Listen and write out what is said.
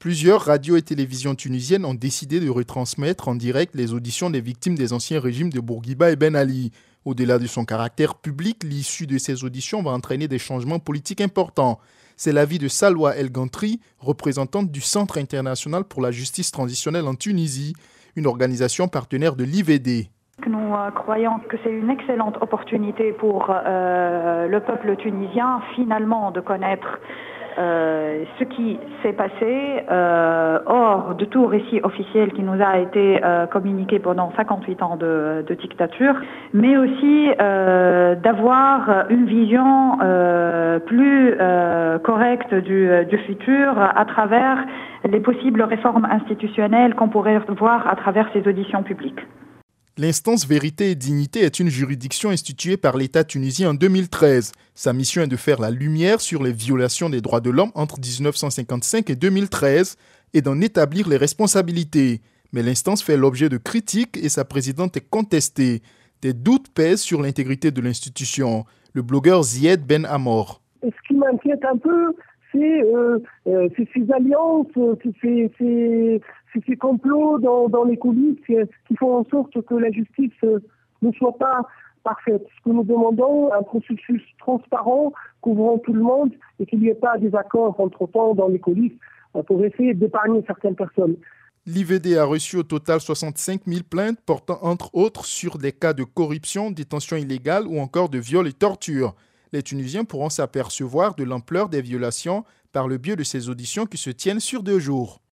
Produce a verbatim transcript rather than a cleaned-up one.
Plusieurs radios et télévisions tunisiennes ont décidé de retransmettre en direct les auditions des victimes des anciens régimes de Bourguiba et Ben Ali. Au-delà de son caractère public, l'issue de ces auditions va entraîner des changements politiques importants. C'est l'avis de Salwa El Gantri, représentante du Centre international pour la justice transitionnelle en Tunisie, une organisation partenaire de l'I V D. Nous euh, croyons que c'est une excellente opportunité pour euh, le peuple tunisien finalement de connaître euh, ce qui s'est passé euh, hors de tout récit officiel qui nous a été euh, communiqué pendant cinquante-huit ans de, de dictature, mais aussi euh, d'avoir une vision euh, plus euh, correcte du, du futur à travers les possibles réformes institutionnelles qu'on pourrait voir à travers ces auditions publiques. L'instance Vérité et Dignité est une juridiction instituée par l'État tunisien en deux mille treize. Sa mission est de faire la lumière sur les violations des droits de l'homme entre dix-neuf cent cinquante-cinq et deux mille treize et d'en établir les responsabilités. Mais l'instance fait l'objet de critiques et sa présidente est contestée. Des doutes pèsent sur l'intégrité de l'institution. Le blogueur Zied Ben Amor. Ce qui m'inquiète un peu, c'est euh, euh, ces alliances, ces, ces, ces complots dans, dans les coulisses qui font en sorte que la justice euh, ne soit pas parfaite. Ce que nous demandons, un processus transparent, couvrant tout le monde et qu'il n'y ait pas des accords entre-temps dans les coulisses euh, pour essayer d'épargner certaines personnes. L'I V D a reçu au total soixante-cinq mille plaintes portant entre autres sur des cas de corruption, détention illégale ou encore de viol et torture. Les Tunisiens pourront s'apercevoir de l'ampleur des violations par le biais de ces auditions qui se tiennent sur deux jours.